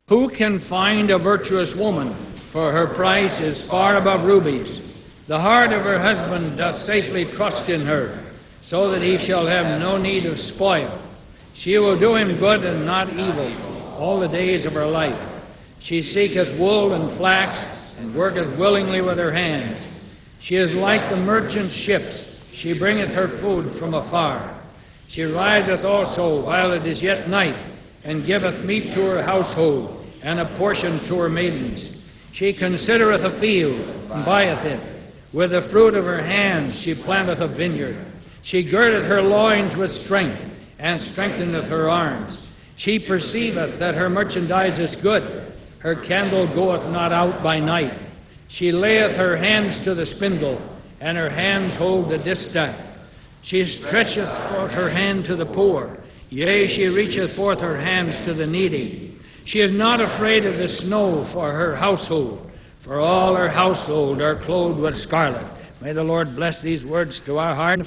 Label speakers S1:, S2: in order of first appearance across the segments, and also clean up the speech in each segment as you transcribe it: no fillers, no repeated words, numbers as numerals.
S1: Who can find a virtuous woman? For her price is far above rubies. The heart of her husband doth safely trust in her, so that he shall have no need of spoil. She will do him good and not evil all the days of her life. She seeketh wool and flax, and worketh willingly with her hands. She is like the merchant ships. She bringeth her food from afar. She riseth also while it is yet night, and giveth meat to her household, and a portion to her maidens. She considereth a field, and buyeth it. With the fruit of her hands she planteth a vineyard. She girdeth her loins with strength, and strengtheneth her arms. She perceiveth that her merchandise is good. Her candle goeth not out by night. She layeth her hands to the spindle, and her hands hold the distaff. She stretcheth forth her hand to the poor. Yea, she reacheth forth her hands to the needy. She is not afraid of the snow for her household, for all her household are clothed with scarlet. May the Lord bless these words to our heart.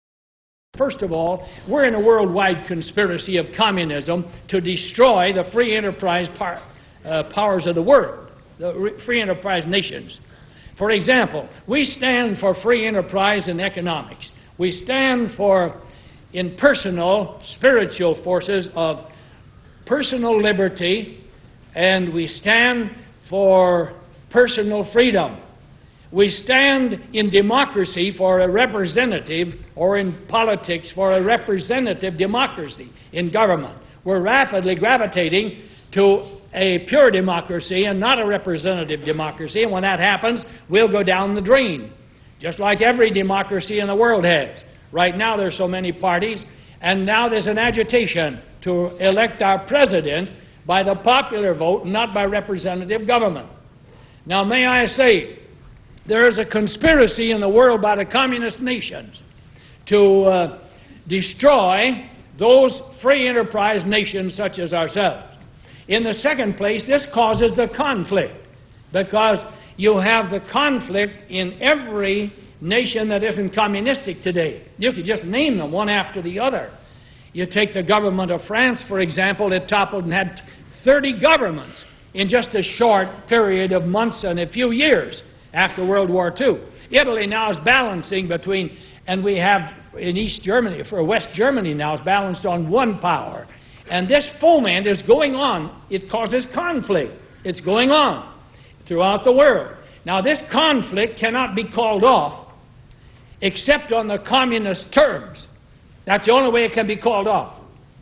S1: First of all, we're in a worldwide conspiracy of communism to destroy the free enterprise powers of the world, the free enterprise nations. For example, we stand for free enterprise in economics. We stand for impersonal spiritual forces of personal liberty, and we stand for personal freedom. We stand in democracy for a representative, or in politics for a representative democracy in government. We're rapidly gravitating to a pure democracy and not a representative democracy, and when that happens, we'll go down the drain, just like every democracy in the world has. Right now there's so many parties, and now there's an agitation to elect our president by the popular vote, not by representative government. Now, may I say, there is a conspiracy in the world by the communist nations to destroy those free enterprise nations such as ourselves. In the second place, this causes the conflict, because you have the conflict in every nation that isn't communistic today. You could just name them one after the other. You take the government of France, for example. It toppled and had 30 governments in just a short period of months and a few years after World War II. Italy now is balancing between, and we have in East Germany, for West Germany now is balanced on one power. And this foment is going on. It causes conflict. It's going on throughout the world. Now, this conflict cannot be called off except on the communist terms. That's the only way it can be called off.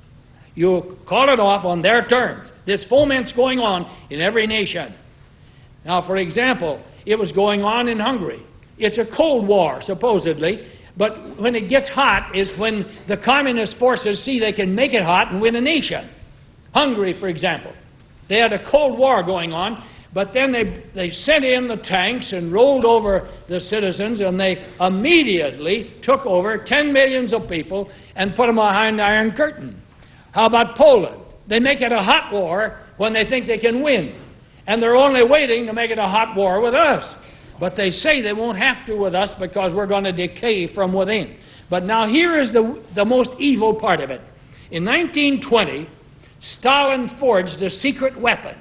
S1: You call it off on their terms. This foment's going on in every nation. Now, for example, it was going on in Hungary. It's a Cold War, supposedly, but when it gets hot is when the communist forces see they can make it hot and win a nation. Hungary, for example, they had a Cold War going on, but then they sent in the tanks and rolled over the citizens, and they immediately took over 10 millions of people and put them behind the Iron Curtain. How about Poland? They make it a hot war when they think they can win, and they're only waiting to make it a hot war with us. But they say they won't have to with us because we're going to decay from within. But now here is the most evil part of it. In 1920, Stalin forged a secret weapon.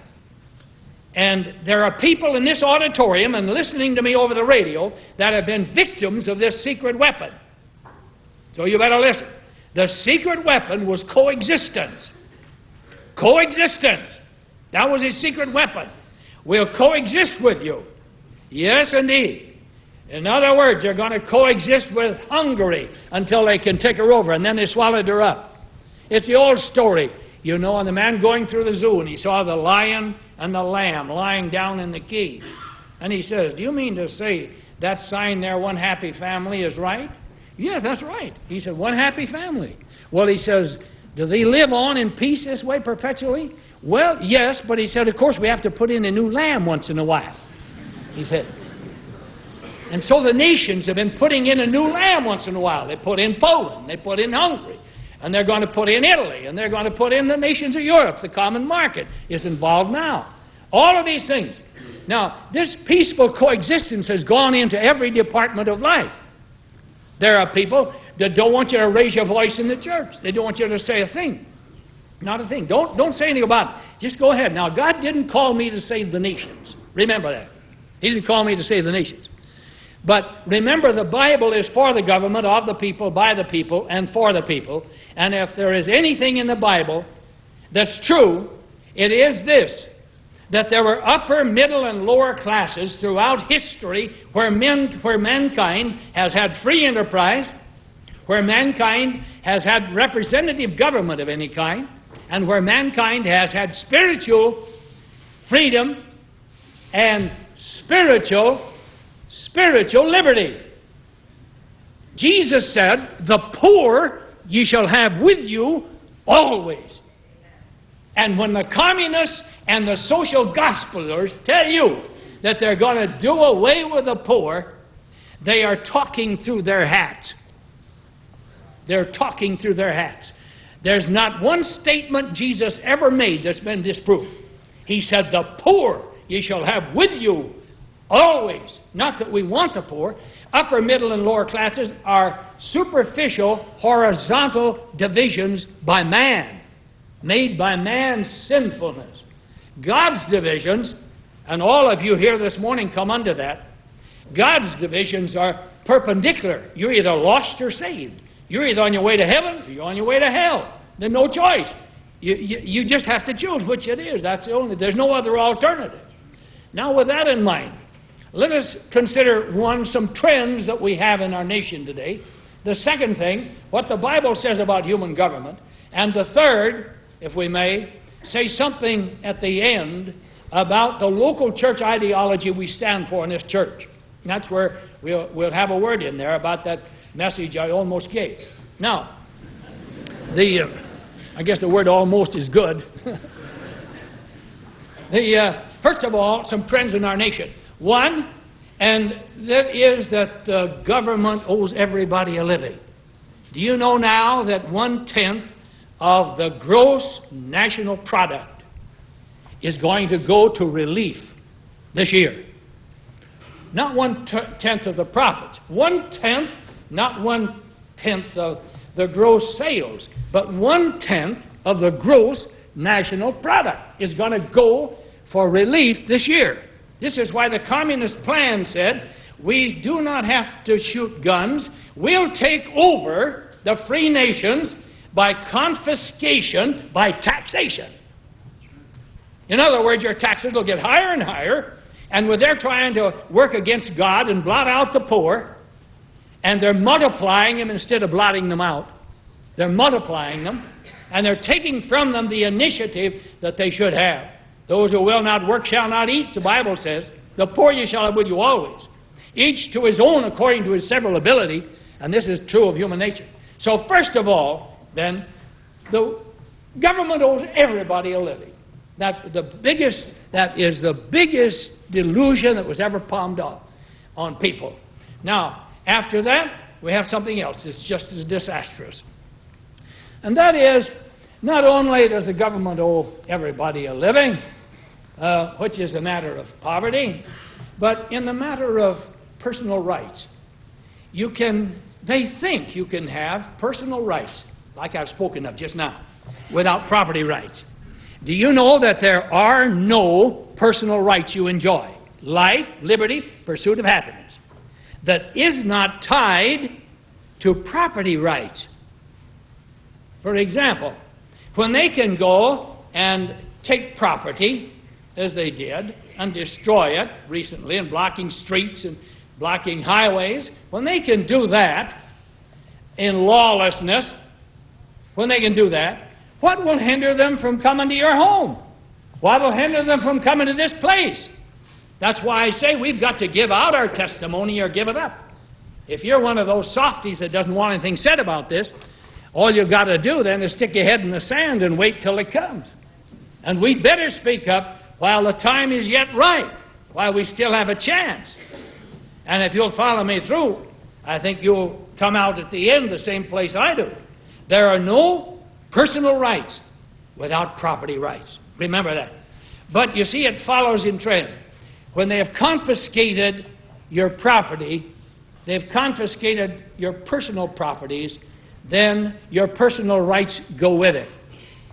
S1: And there are people in this auditorium and listening to me over the radio that have been victims of this secret weapon. So you better listen. The secret weapon was coexistence. Coexistence. That was his secret weapon. We'll coexist with you. Yes, indeed. In other words, they're going to coexist with Hungary until they can take her over, and then they swallowed her up. It's the old story, you know, and the man going through the zoo, and he saw the lion and the lamb lying down in the cage. And he says, do you mean to say that sign there, one happy family, is right? Yeah, that's right. He said, one happy family. Well, he says, do they live on in peace this way perpetually? Well, yes, but he said, of course, we have to put in a new lamb once in a while. He said. And so the nations have been putting in a new lamb once in a while. They put in Poland, they put in Hungary, and they're going to put in Italy, and they're going to put in the nations of Europe. The common market is involved now. All of these things. Now, this peaceful coexistence has gone into every department of life. There are people that don't want you to raise your voice in the church. They don't want you to say a thing. Not a thing. Don't say anything about it. Just go ahead. Now, God didn't call me to save the nations. Remember that. He didn't call me to save the nations. But remember, the Bible is for the government, of the people, by the people, and for the people. And if there is anything in the Bible that's true, it is this: that there were upper, middle, and lower classes throughout history where mankind has had free enterprise, where mankind has had representative government of any kind, and where mankind has had spiritual freedom and spiritual liberty. Jesus said, "The poor ye shall have with you always." And when the communists and the social gospelers tell you that they're going to do away with the poor, they are talking through their hats. They're talking through their hats. There's not one statement Jesus ever made that's been disproved. He said, "The poor ye shall have with you always." Not that we want the poor. Upper, middle, and lower classes are superficial, horizontal divisions by man, made by man's sinfulness. God's divisions, and all of you here this morning come under that, God's divisions are perpendicular. You're either lost or saved. You're either on your way to heaven or you're on your way to hell. There's no choice. You just have to choose which it is. There's no other alternative. Now, with that in mind, let us consider some trends that we have in our nation today. The second thing, what the Bible says about human government. And the third, if we may, say something at the end about the local church ideology we stand for in this church. And that's where we'll have a word in there about that message I almost gave. Now, I guess the word almost is good. First of all, some trends in our nation. One, and that is that the government owes everybody a living. Do you know now that 1/10 of the gross national product is going to go to relief this year? Not 1/10 of the profits. 1/10, not 1/10 of the gross sales, but 1/10 of the gross national product is going to go for relief this year. This is why the communist plan said, we do not have to shoot guns. We'll take over the free nations by confiscation, by taxation. In other words, your taxes will get higher and higher, and when they're trying to work against God and blot out the poor, and they're multiplying them instead of blotting them out. They're multiplying them, and they're taking from them the initiative that they should have. Those who will not work shall not eat, the Bible says. The poor you shall have with you always. Each to his own according to his several ability, and this is true of human nature. So first of all, then, the government owes everybody a living. That is the biggest delusion that was ever palmed off on people. Now, after that, we have something else that's just as disastrous. And that is, not only does the government owe everybody a living, which is a matter of poverty, but in the matter of personal rights. They think you can have personal rights, like I've spoken of just now, without property rights. Do you know that there are no personal rights you enjoy? Life, liberty, pursuit of happiness. That is not tied to property rights. For example, when they can go and take property, as they did, and destroy it recently, and blocking streets and blocking highways, when they can do that in lawlessness, when they can do that, what will hinder them from coming to your home? What will hinder them from coming to this place? That's why I say we've got to give out our testimony or give it up. If you're one of those softies that doesn't want anything said about this, all you've got to do then is stick your head in the sand and wait till it comes. And we'd better speak up while the time is yet right, while we still have a chance. And if you'll follow me through, I think you'll come out at the end the same place I do. There are no personal rights without property rights. Remember that. But you see, it follows in trend. When they have confiscated your property, they've confiscated your personal properties, then your personal rights go with it.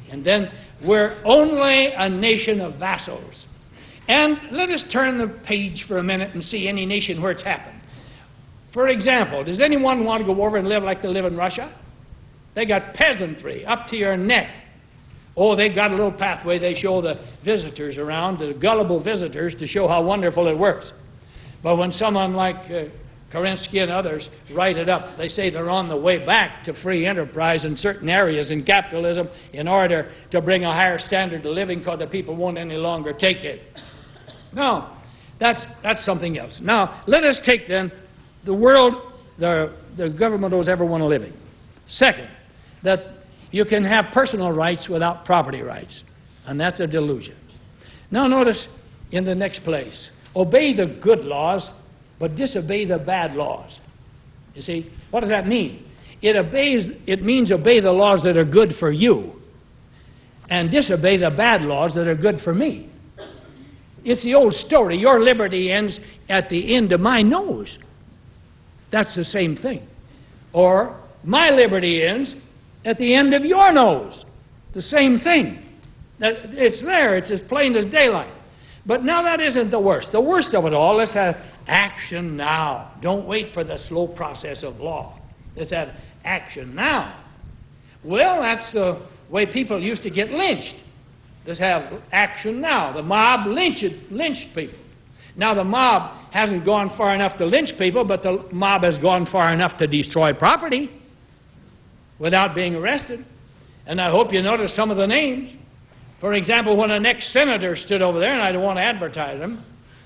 S1: And then we're only a nation of vassals. And let us turn the page for a minute and see any nation where it's happened. For example, does anyone want to go over and live like they live in Russia? They got peasantry up to your neck. Oh, they've got a little pathway they show the visitors around, the gullible visitors, to show how wonderful it works. But when someone like Kerensky and others write it up, they say they're on the way back to free enterprise in certain areas in capitalism in order to bring a higher standard of living because the people won't any longer take it. No, that's something else. Now, let us take then the world the government owes everyone a living. Second, that you can have personal rights without property rights, and that's a delusion. Now notice in the next place, obey the good laws, but disobey the bad laws. You see, what does that mean? It means obey the laws that are good for you, and disobey the bad laws that are good for me. It's the old story, your liberty ends at the end of my nose. That's the same thing. Or, my liberty ends at the end of your nose. The same thing. It's there, it's as plain as daylight. But now that isn't the worst. The worst of it all, let's have action now. Don't wait for the slow process of law. Let's have action now. Well, that's the way people used to get lynched. Let's have action now. The mob lynched people. Now the mob hasn't gone far enough to lynch people, but the mob has gone far enough to destroy property without being arrested. And I hope you notice some of the names. For example, when an ex-senator stood over there, and I don't want to advertise him.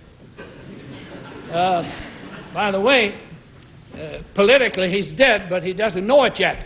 S1: By the way, politically he's dead, but he doesn't know it yet.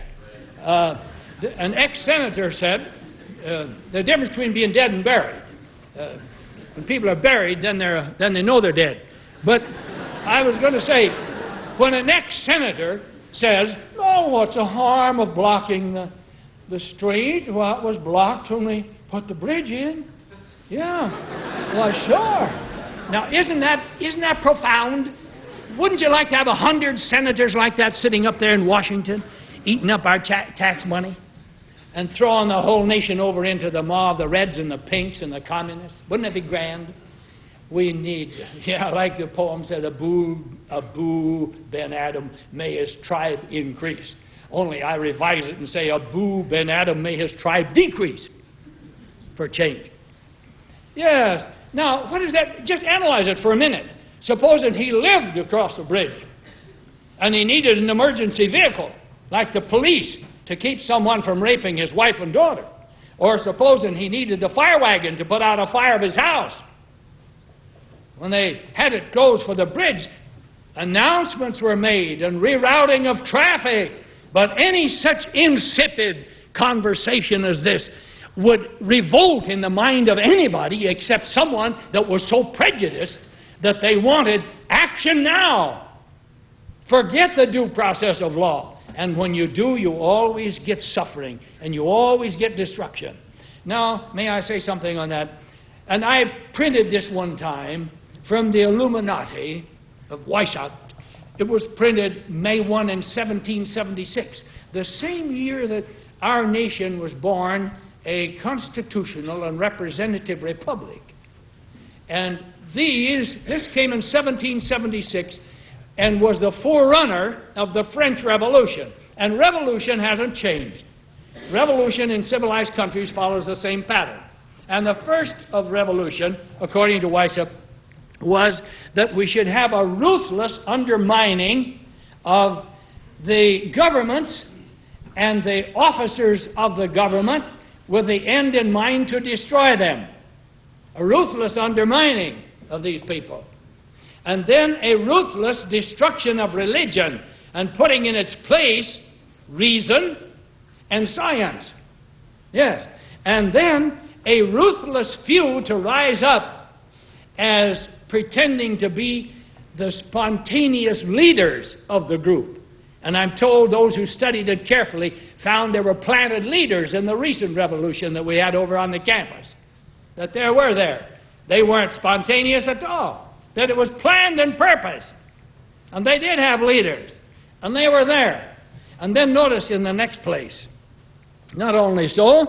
S1: An ex-senator said, the difference between being dead and buried. When people are buried, then they know they're dead. But I was going to say, when an ex-senator says, "Oh, what's the harm of blocking the street? Well, it was blocked when we put the bridge in." Yeah, well, sure. Now, isn't that profound? Wouldn't you like to have 100 senators like that sitting up there in Washington, eating up our tax money and throwing the whole nation over into the maw of the Reds and the Pinks and the Communists? Wouldn't that be grand? We need, like the poem said, Abu Ben Adam, may his tribe increase. Only I revise it and say, Abu Ben Adam, may his tribe decrease, for change. Yes. Now, what is that? Just analyze it for a minute. Supposing he lived across the bridge and he needed an emergency vehicle, like the police, to keep someone from raping his wife and daughter. Or supposing he needed the fire wagon to put out a fire of his house. When they had it closed for the bridge, announcements were made and rerouting of traffic. But any such insipid conversation as this would revolt in the mind of anybody except someone that was so prejudiced that they wanted action now. Forget the due process of law. And when you do, you always get suffering and you always get destruction. Now, may I say something on that? And I printed this one time from the Illuminati of Weishaupt. It was printed May 1 in 1776, the same year that our nation was born a constitutional and representative republic. And this came in 1776 and was the forerunner of the French Revolution. And revolution hasn't changed. Revolution in civilized countries follows the same pattern. And the first of revolution, according to Weishaupt, was that we should have a ruthless undermining of the governments and the officers of the government with the end in mind to destroy them. A ruthless undermining of these people. And then a ruthless destruction of religion and putting in its place reason and science. Yes. And then a ruthless few to rise up as pretending to be the spontaneous leaders of the group. And I'm told those who studied it carefully found there were planted leaders in the recent revolution that we had over on the campus. That there were there. They weren't spontaneous at all. That it was planned and purposed. And they did have leaders. And they were there. And then notice in the next place, not only so,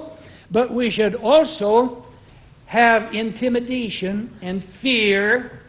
S1: But we should also have intimidation and fear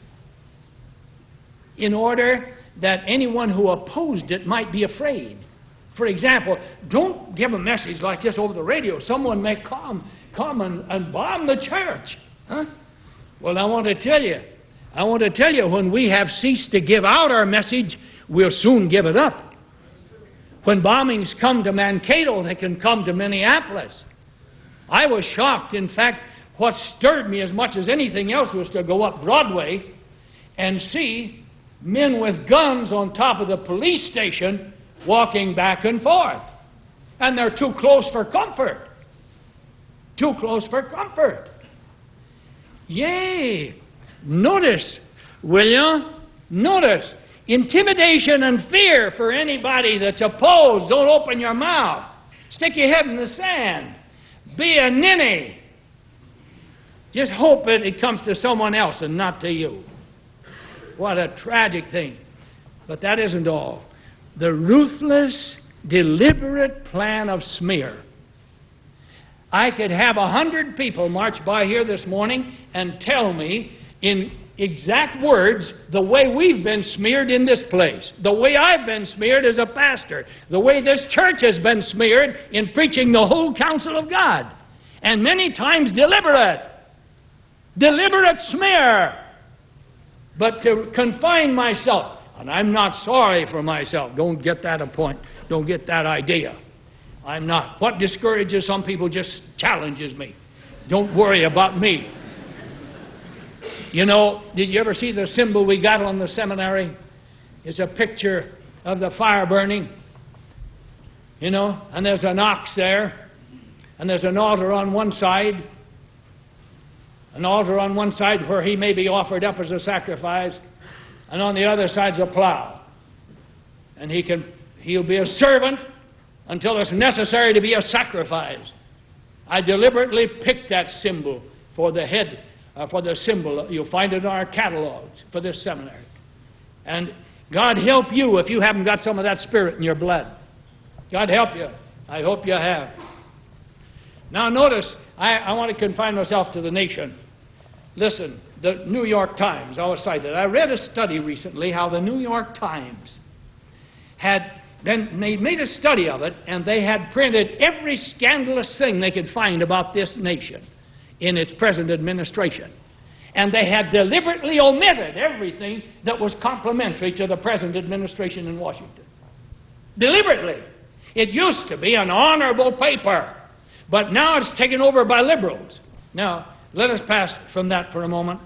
S1: in order that anyone who opposed it might be afraid. For example, don't give a message like this over the radio. Someone may come and bomb the church. Huh? Well, I want to tell you, when we have ceased to give out our message, we'll soon give it up. When bombings come to Mankato, they can come to Minneapolis. I was shocked. In fact, what stirred me as much as anything else was to go up Broadway and see men with guns on top of the police station walking back and forth. And they're too close for comfort. Too close for comfort. Yea. Notice, will you? Notice. Intimidation and fear for anybody that's opposed. Don't open your mouth. Stick your head in the sand. Be a ninny. Just hope that it comes to someone else and not to you. What a tragic thing. But that isn't all. The ruthless, deliberate plan of smear. I could have 100 people march by here this morning and tell me in exact words the way we've been smeared in this place, the way I've been smeared as a pastor, the way this church has been smeared in preaching the whole counsel of God, and many times deliberate smear. But to confine myself, and I'm not sorry for myself, don't get that a point, don't get that idea. I'm not. What discourages some people just challenges me. Don't worry about me. You know, did you ever see the symbol we got on the seminary? It's a picture of the fire burning, you know, and there's an ox there, and there's an altar on one side where he may be offered up as a sacrifice, and on the other side's a plow. And he'll be a servant until it's necessary to be a sacrifice. I deliberately picked that symbol for the head, for the symbol. You'll find it in our catalogs for this seminary. And God help you if you haven't got some of that spirit in your blood. God help you. I hope you have. Now notice, I want to confine myself to the nation. Listen, the New York Times, I was cited. I read a study recently how the New York Times they made a study of it, and they had printed every scandalous thing they could find about this nation in its present administration. And they had deliberately omitted everything that was complimentary to the present administration in Washington. Deliberately. It used to be an honorable paper, but now it's taken over by liberals. Now, let us pass from that for a moment.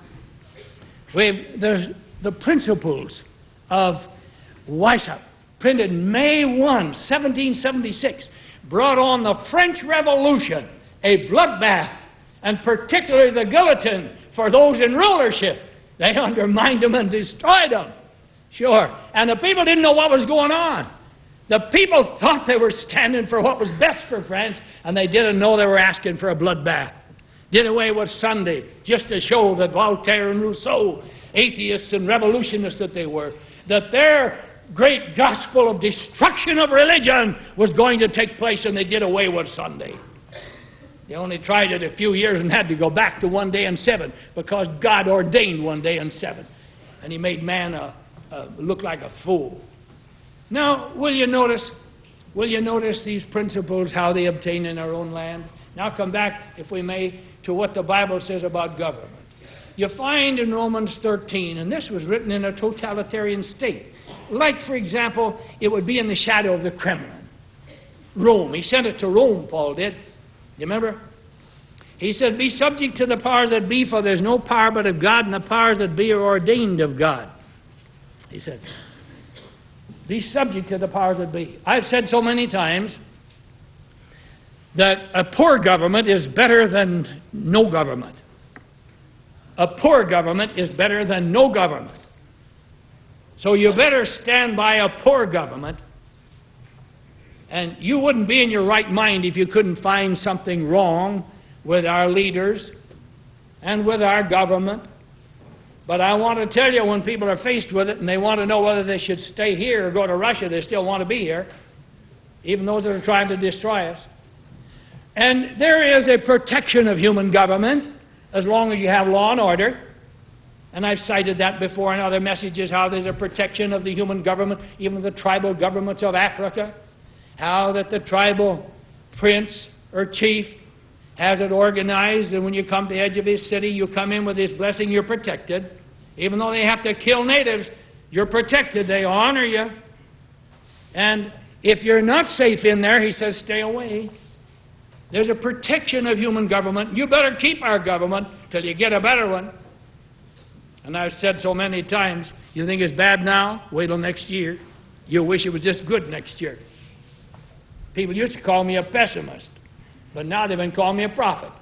S1: The Principles of Weishaupt, printed May 1, 1776, brought on the French Revolution, a bloodbath, and particularly the guillotine for those in rulership. They undermined them and destroyed them. Sure. And the people didn't know what was going on. The people thought they were standing for what was best for France, and they didn't know they were asking for a bloodbath. Did away with Sunday just to show that Voltaire and Rousseau, atheists and revolutionists that they were, that their great gospel of destruction of religion was going to take place, and they did away with Sunday. They only tried it a few years and had to go back to 1 day in 7 because God ordained 1 day in 7. And he made man look like a fool. Now, will you notice these principles, how they obtain in our own land? Now come back, if we may, to what the Bible says about government. You find in Romans 13, and this was written in a totalitarian state. Like, for example, it would be in the shadow of the Kremlin. Rome. He sent it to Rome, Paul did. You remember? He said, be subject to the powers that be, for there's no power but of God, and the powers that be are ordained of God. He said, be subject to the powers that be. I've said so many times that a poor government is better than no government. A poor government is better than no government. So you better stand by a poor government. And you wouldn't be in your right mind if you couldn't find something wrong with our leaders and with our government. But I want to tell you, when people are faced with it and they want to know whether they should stay here or go to Russia, they still want to be here, even those that are trying to destroy us. And there is a protection of human government as long as you have law and order. And I've cited that before in other messages, how there's a protection of the human government, even the tribal governments of Africa, how that the tribal prince or chief has it organized, and when you come to the edge of his city, you come in with his blessing, you're protected. Even though they have to kill natives, you're protected. They honor you. And if you're not safe in there, he says, stay away. There's a protection of human government. You better keep our government till you get a better one. And I've said so many times, you think it's bad now? Wait till next year. You'll wish it was just good next year. People used to call me a pessimist, but now they've been calling me a prophet.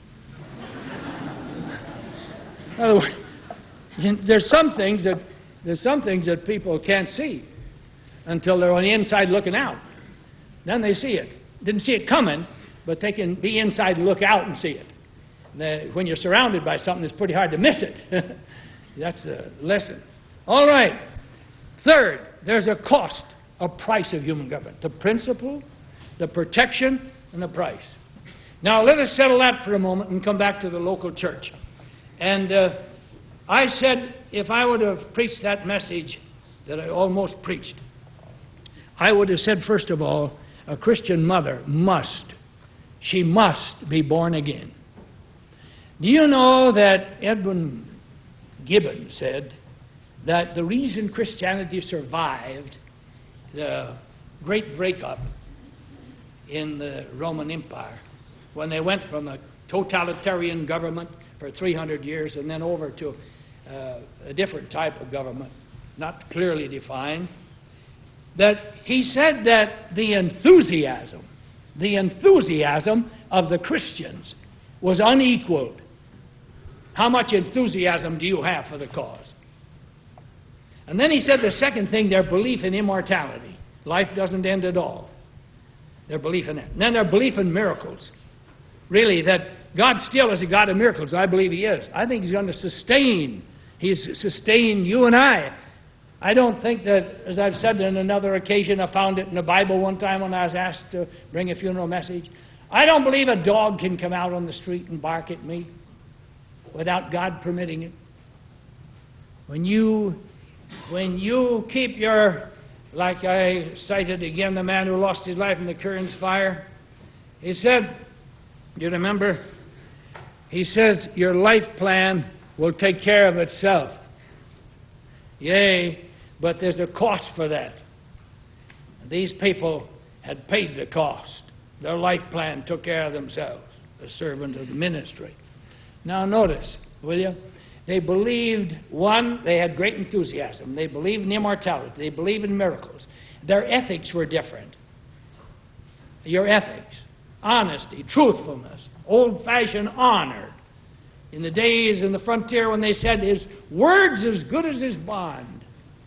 S1: In other words, there's some things that people can't see until they're on the inside looking out. Then they see it. Didn't see it coming, but they can be inside and look out and see it. When you're surrounded by something, it's pretty hard to miss it. That's the lesson. All right. Third, there's a cost, a price of human government. The principle, the protection, and the price. Now, let us settle that for a moment and come back to the local church. And I said, if I would have preached that message that I almost preached, I would have said, first of all, a Christian mother must be born again. Do you know that Edwin Gibbon said that the reason Christianity survived the great breakup in the Roman Empire, when they went from a totalitarian government for 300 years and then over to a different type of government, not clearly defined, that he said that the enthusiasm of the Christians was unequaled. How much enthusiasm do you have for the cause? And then he said the second thing, their belief in immortality. Life doesn't end at all. Their belief in that. And then their belief in miracles. Really, that God still is a God of miracles. I believe he is. I think he's going to sustain. He's sustained you and I. I don't think that, as I've said on another occasion, I found it in the Bible one time when I was asked to bring a funeral message. I don't believe a dog can come out on the street and bark at me without God permitting it. When you keep your, like I cited again, the man who lost his life in the Currens fire, he said, you remember, he says, your life plan will take care of itself. Yea, but there's a cost for that. These people had paid the cost. Their life plan took care of themselves, the servant of the ministry. Now notice, will you? They believed, one, they had great enthusiasm. They believed in immortality. They believed in miracles. Their ethics were different. Your ethics, honesty, truthfulness, old-fashioned honor. In the days in the frontier when they said his word's as good as his bond.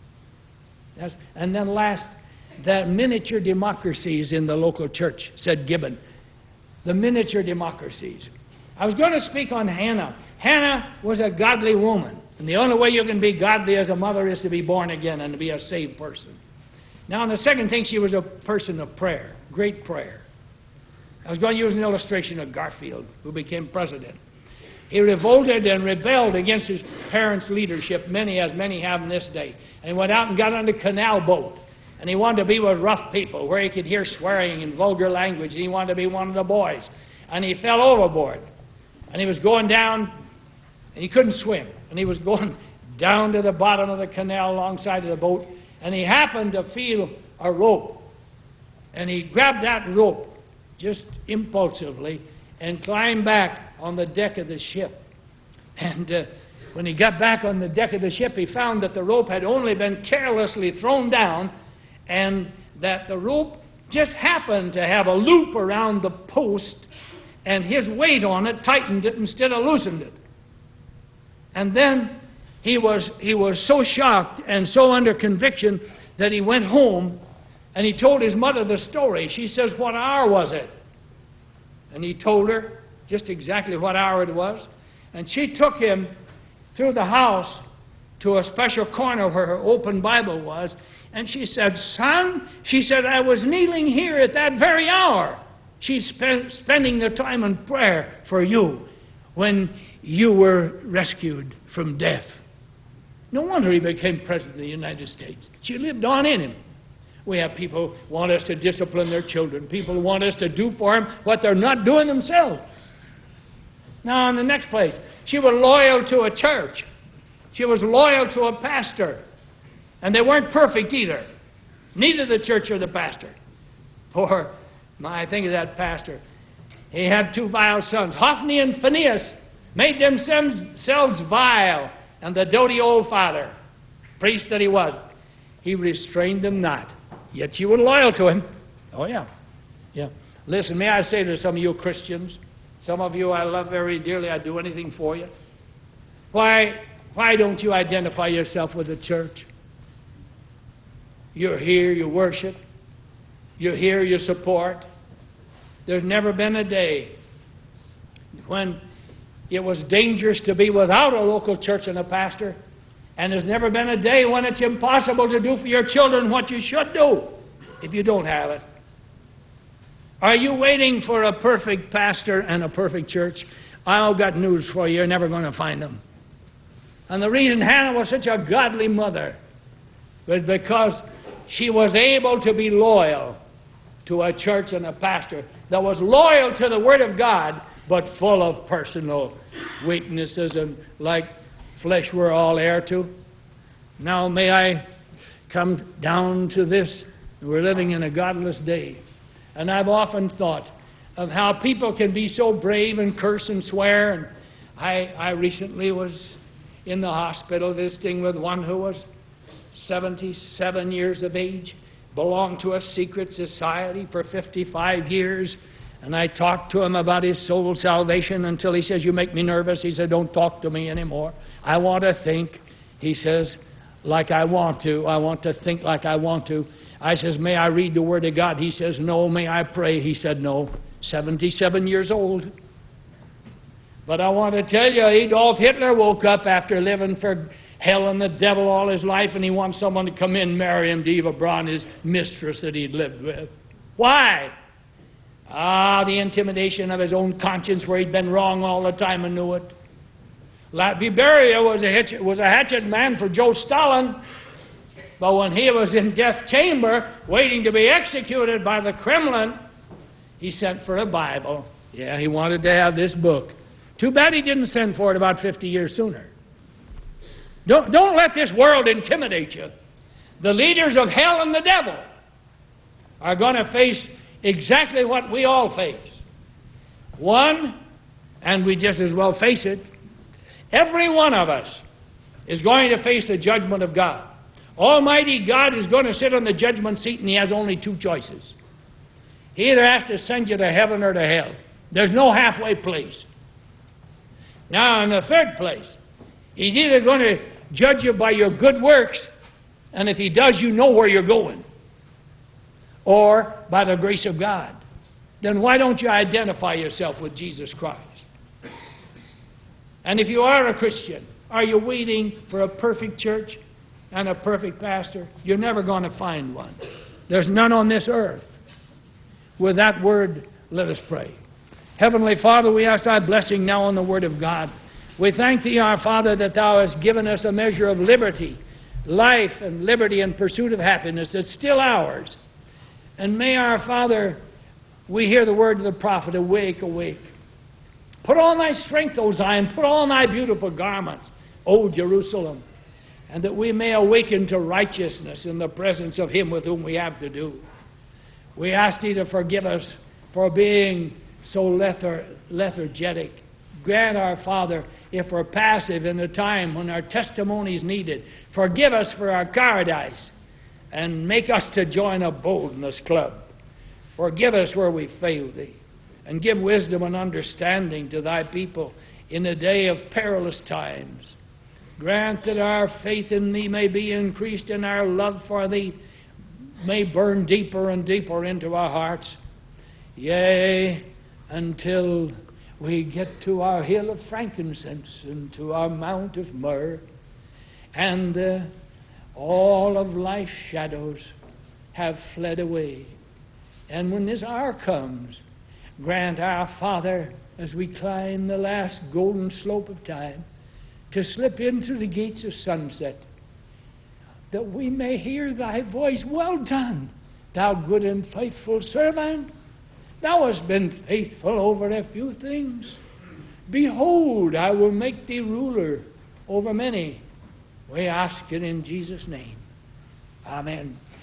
S1: And then last, the miniature democracies in the local church, said Gibbon. The miniature democracies. I was going to speak on Hannah. Hannah was a godly woman. And the only way you can be godly as a mother is to be born again and to be a saved person. Now, the second thing, she was a person of prayer, great prayer. I was going to use an illustration of Garfield, who became president. He revolted and rebelled against his parents' leadership, as many have in this day. And he went out and got on the canal boat. And he wanted to be with rough people, where he could hear swearing and vulgar language. And he wanted to be one of the boys. And he fell overboard. And he was going down, and he couldn't swim. And he was going down to the bottom of the canal alongside of the boat. And he happened to feel a rope. And he grabbed that rope just impulsively and climbed back on the deck of the ship. And when he got back on the deck of the ship, he found that the rope had only been carelessly thrown down, and that the rope just happened to have a loop around the post, and his weight on it tightened it instead of loosened it. And then he was so shocked and so under conviction that he went home and he told his mother the story. She says, "What hour was it?" And he told her just exactly what hour it was. And she took him through the house to a special corner where her open Bible was. And she said, "Son," she said, "I was kneeling here at that very hour." She's spending the time in prayer for you when you were rescued from death. No wonder he became president of the United States. She lived on in him. We have people who want us to discipline their children. People who want us to do for them what they're not doing themselves. Now, in the next place, she was loyal to a church. She was loyal to a pastor. And they weren't perfect either. Neither the church or the pastor. Poor, I think of that pastor. He had 2 vile sons. Hophni and Phinehas made themselves vile. And the doty old father, priest that he was, he restrained them not. Yet she was loyal to him. Oh, yeah. Yeah. Listen, may I say to some of you Christians, some of you I love very dearly, I'd do anything for you. Why don't you identify yourself with the church? You're here, you worship. You're here, you support. There's never been a day when it was dangerous to be without a local church and a pastor, and there's never been a day when it's impossible to do for your children what you should do if you don't have it. Are you waiting for a perfect pastor and a perfect church? I've got news for you. You're never going to find them. And the reason Hannah was such a godly mother was because she was able to be loyal to a church and a pastor that was loyal to the Word of God, but full of personal weaknesses and like flesh we're all heir to. Now may I come down to this. We're living in a godless day. And I've often thought of how people can be so brave and curse and swear. And I recently was in the hospital visiting with one who was 77 years of age, belonged to a secret society for 55 years. And I talked to him about his soul salvation until he says, "You make me nervous." He said, "Don't talk to me anymore. I want to think," he says, "like I want to. I want to think like I want to." I says, "May I read the Word of God?" He says, "No." "May I pray?" He said, "No." 77 years old. But I want to tell you, Adolf Hitler woke up after living for hell and the devil all his life, and he wants someone to come in and marry him to Eva Braun, his mistress that he'd lived with. Why? The intimidation of his own conscience, where he'd been wrong all the time and knew it. Beria was a hatchet man for Joe Stalin, but when he was in death chamber waiting to be executed by the Kremlin, he sent for a Bible. Yeah, he wanted to have this book. Too bad he didn't send for it about 50 years sooner. Don't let this world intimidate you. The leaders of hell and the devil are going to face exactly what we all face. One, and we just as well face it, every one of us is going to face the judgment of God. Almighty God is going to sit on the judgment seat, and he has only 2 choices. He either has to send you to heaven or to hell. There's no halfway place. Now, in the third place, he's either going to judge you by your good works, and if he does, you know where you're going, or by the grace of God. Then why don't you identify yourself with Jesus Christ? And if you are a Christian, are you waiting for a perfect church and a perfect pastor? You're never going to find one. There's none on this earth. With that word, let us pray. Heavenly Father, we ask thy blessing now on the word of God. We thank thee, our Father, that thou hast given us a measure of liberty, life and liberty and pursuit of happiness that's still ours. And may, our Father, we hear the word of the prophet, awake, awake. Put on thy strength, O Zion, put on thy beautiful garments, O Jerusalem, and that we may awaken to righteousness in the presence of him with whom we have to do. We ask thee to forgive us for being so lethargic. Grant, our Father, if we're passive in a time when our testimony is needed, forgive us for our cowardice and make us to join a boldness club. Forgive us where we failed thee, and give wisdom and understanding to thy people in the day of perilous times. Grant that our faith in thee may be increased, and our love for thee may burn deeper and deeper into our hearts. Yea, until we get to our hill of frankincense and to our mount of myrrh, and all of life's shadows have fled away. And when this hour comes, Grant, our Father, as we climb the last golden slope of time, to slip in through the gates of sunset, that we may hear thy voice, "Well done, thou good and faithful servant. Thou hast been faithful over a few things. Behold, I will make thee ruler over many." We ask it in Jesus' name. Amen.